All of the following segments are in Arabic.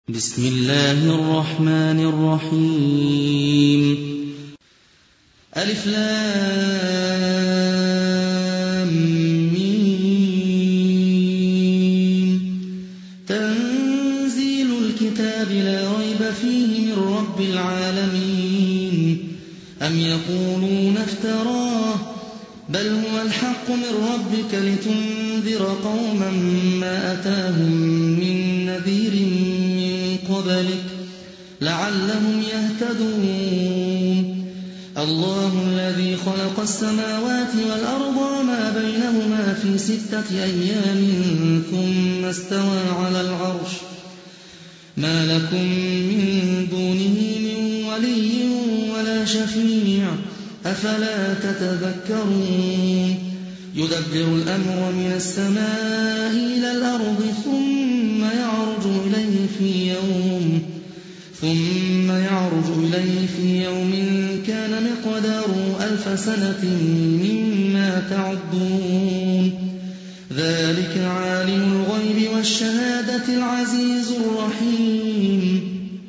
بسم الله الرحمن الرحيم ألف لام ميم تنزيل الكتاب لا ريب فيه من رب العالمين أم يقولون افتراه بل هو الحق من ربك لتنذر قوما ما أتاهم من نذير من قبلك لعلهم يهتدون الله الذي خلق السماوات والأرض وما بينهما في 6 أيام ثم استوى على العرش ما لكم من دونه من ولي ولا شفيع أفلا تتذكرون يدبر الأمر من السماء إلى الأرض ثم يعرج إليه في يوم كان مقداره 1000 سنة مما تعدون ذلك عالم الغيب والشهادة العزيز الرحيم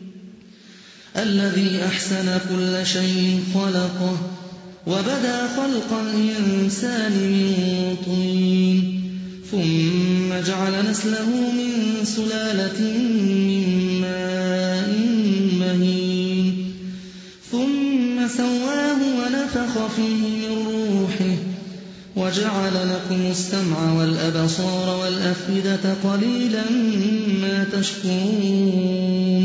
الذي أحسن كل شيء خلقه وبدأ خلق الإنسان من طين ثم جعل نسله من سلالة من ماء مهين ثم سواه ونفخ فيه من روحه وجعل لكم السمع والأبصار والأفئدة قليلا ما تشكرون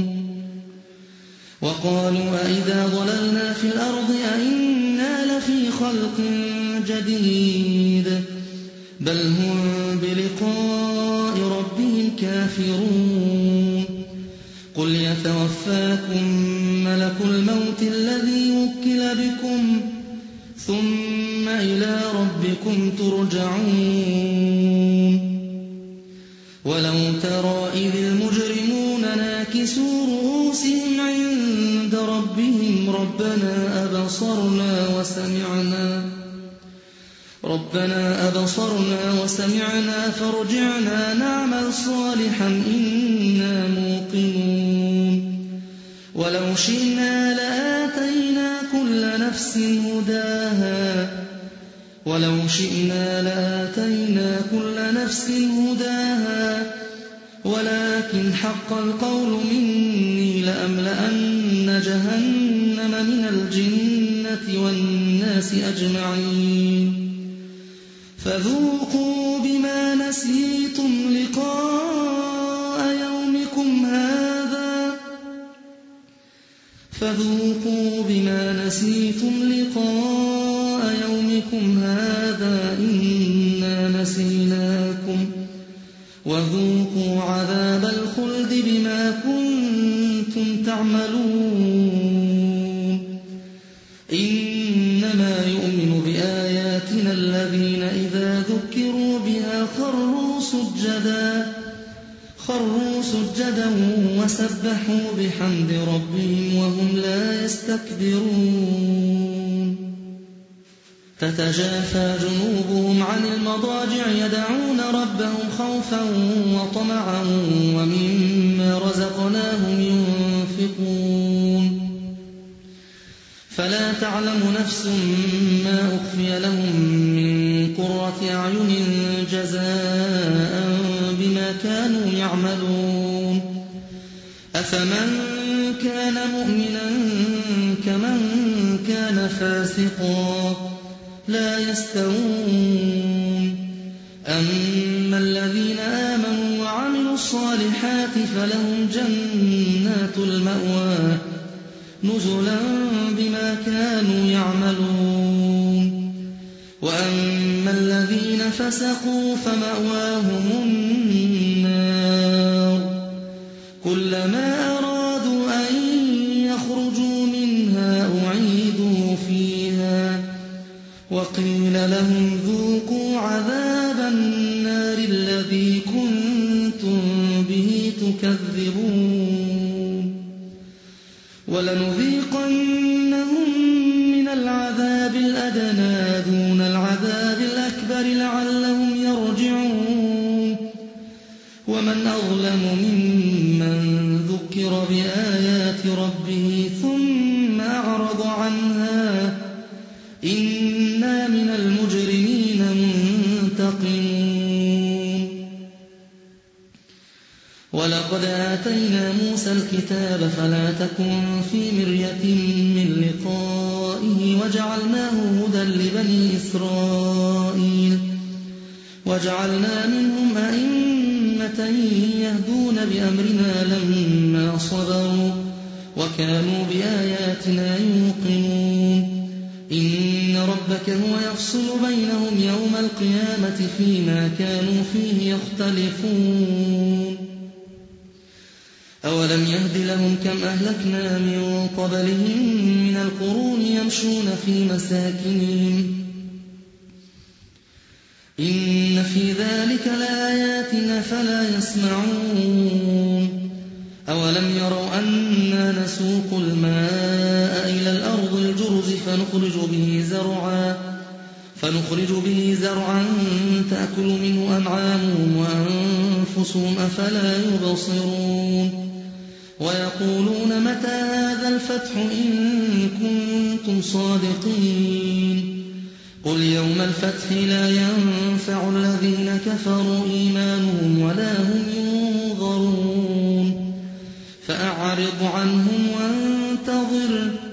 وقالوا أئذا ضللنا في الأرض أئنا لفي خلق جديد بل هم بلقاء ربهم كافرون قل يتوفاكم ملك الموت الذي وكل بكم ثم إلى ربكم ترجعون ولو ترى إذ المجرمون ناكسوا رؤوسهم عند ربهم ربنا أبصرنا وسمعنا فارجعنا نعمل صالحا إنا موقنون ولو شئنا لآتينا كل نفس هداها ولكن حق القول مني لأملأن جهنم من الجنة والناس أجمعين فذوقوا بما نسيتم لقاء يومكم هذا إنا نسيناكم وذوقوا عذاب الخلد بما كنتم تعملون إنما يؤمن بآياتنا الذين إذا ذكروا بها خروا سجدا وسبحوا بحمد ربهم وهم لا يستكبرون تتجافى جنوبهم عن المضاجع يدعون ربهم خوفا وطمعا ومما رزقناهم ينفقون فلا تعلم نفس ما أخفي لهم من قرة أعين جزاء بما كانوا يعملون أفمن كان مؤمنا كمن كان فاسقا لا يستوون أما الذين آمنوا وعملوا الصالحات فلهم جنات المأوى نزلا بما كانوا يعملون وأما الذين فسقوا فمأواهم النار كلما أرادوا أن يخرجوا منها أعيدوا فيها وقيل لهم ذوقوا عذاب النار الذي كنتم به تكذبون ولنذيقنهم من العذاب الأدنى دون العذاب الأكبر لعلهم يرجعون ومن أظلم ممن ذكر ذُكِّرَ بِآيَاتِ رَبِّهِ ثُمَّ أَعْرَضَ عَنْهَا إِنَّا مِنَ الْمُجْرِمِينَ مُنتَقِمُونَ وَلَقَدْ آتَيْنَا مُوسَى الْكِتَابَ فَلَا تَكُن فِي مِرْيَةٍ مِّن لِّقَائِهِ وَجَعَلْنَاهُ هُدًى لِّبَنِي إِسْرَائِيلَ وَجَعَلْنَا مِنْهُمْ أَئِمَّةً يَهْدُونَ بِأَمْرِنَا لَمَّا صَبَرُوا وَكَانُوا بِآيَاتِنَا يُوقِنُونَ إِنَّ رَبَّكَ هُوَ يَفْصِلُ بَيْنَهُمْ يَوْمَ الْقِيَامَةِ فِيمَا كَانُوا فِيهِ يَخْتَلِفُونَ أَوَلَمْ يَهْدِ لَهُمْ كَمْ أَهْلَكْنَا مِن قَبْلِهِم مِّنَ الْقُرُونِ يَمْشُونَ فِي مَسَاكِنِهِمْ إِنَّ فِي ذَلِكَ لَآيَاتٍ أَفَلَا يَسْمَعُونَ أَوَلَمْ يَرَوْا أَنَّا نَسُوقُ الْمَاءَ إِلَى الْأَرْضِ الْجُرُزِ فَنُخْرِجُ بِهِ زَرْعًا تَأْكُلُ مِنْهُ أَنْعَامُهُمْ وَأَنفُسُهُمْ أَفَلَا يُبْصِرُونَ وَيَقُولُونَ مَتَىٰ هَٰذَا الْفَتْحُ إِن كُنتُمْ صَادِقِينَ قُلْ يَوْمَ الْفَتْحِ لَا يَنفَعُ الَّذِينَ كَفَرُوا إِيمَانُهُمْ وَلَا هُمْ يُنظَرُونَ فَأَعْرِضْ عَنْهُمْ وَانتَظِرْ